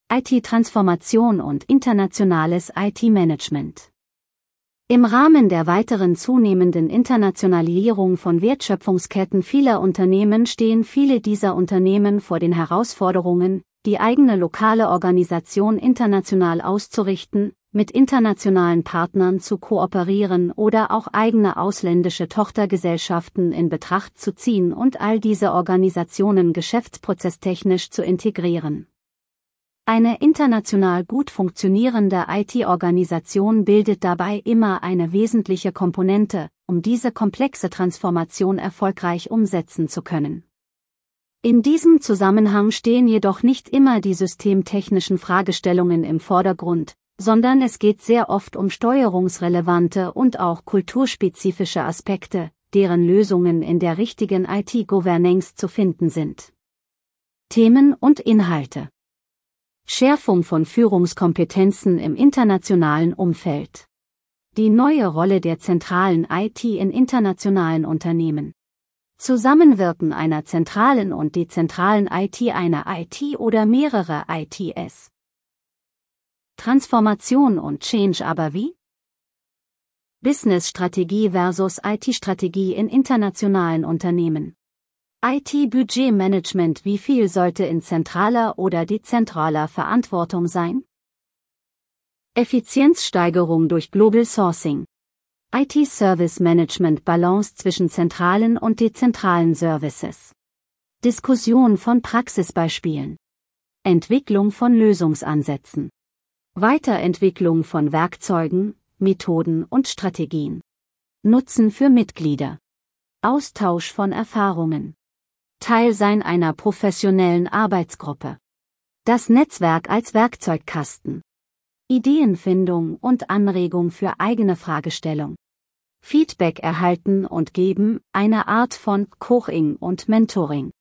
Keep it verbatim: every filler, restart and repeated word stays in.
I T-Transformation und internationales I T-Management. Im Rahmen der weiteren zunehmenden Internationalisierung von Wertschöpfungsketten vieler Unternehmen stehen viele dieser Unternehmen vor den Herausforderungen, die eigene lokale Organisation international auszurichten, mit internationalen Partnern zu kooperieren oder auch eigene ausländische Tochtergesellschaften in Betracht zu ziehen und all diese Organisationen geschäftsprozesstechnisch zu integrieren. Eine international gut funktionierende I T-Organisation bildet dabei immer eine wesentliche Komponente, um diese komplexe Transformation erfolgreich umsetzen zu können. In diesem Zusammenhang stehen jedoch nicht immer die systemtechnischen Fragestellungen im Vordergrund, sondern es geht sehr oft um steuerungsrelevante und auch kulturspezifische Aspekte, deren Lösungen in der richtigen I T-Governance zu finden sind. Themen und Inhalte: Schärfung von Führungskompetenzen im internationalen Umfeld. Die neue Rolle der zentralen I T in internationalen Unternehmen. Zusammenwirken einer zentralen und dezentralen I T, einer I T oder mehrere I Ts. Transformation und Change aber wie? Business-Strategie versus I T-Strategie in internationalen Unternehmen. I T-Budgetmanagement: Wie viel sollte in zentraler oder dezentraler Verantwortung sein? Effizienzsteigerung durch Global Sourcing. I T-Service Management: Balance zwischen zentralen und dezentralen Services. Diskussion von Praxisbeispielen. Entwicklung von Lösungsansätzen. Weiterentwicklung von Werkzeugen, Methoden und Strategien. Nutzen für Mitglieder. Austausch von Erfahrungen. Teil sein einer professionellen Arbeitsgruppe. Das Netzwerk als Werkzeugkasten. Ideenfindung und Anregung für eigene Fragestellung. Feedback erhalten und geben, eine Art von Coaching und Mentoring.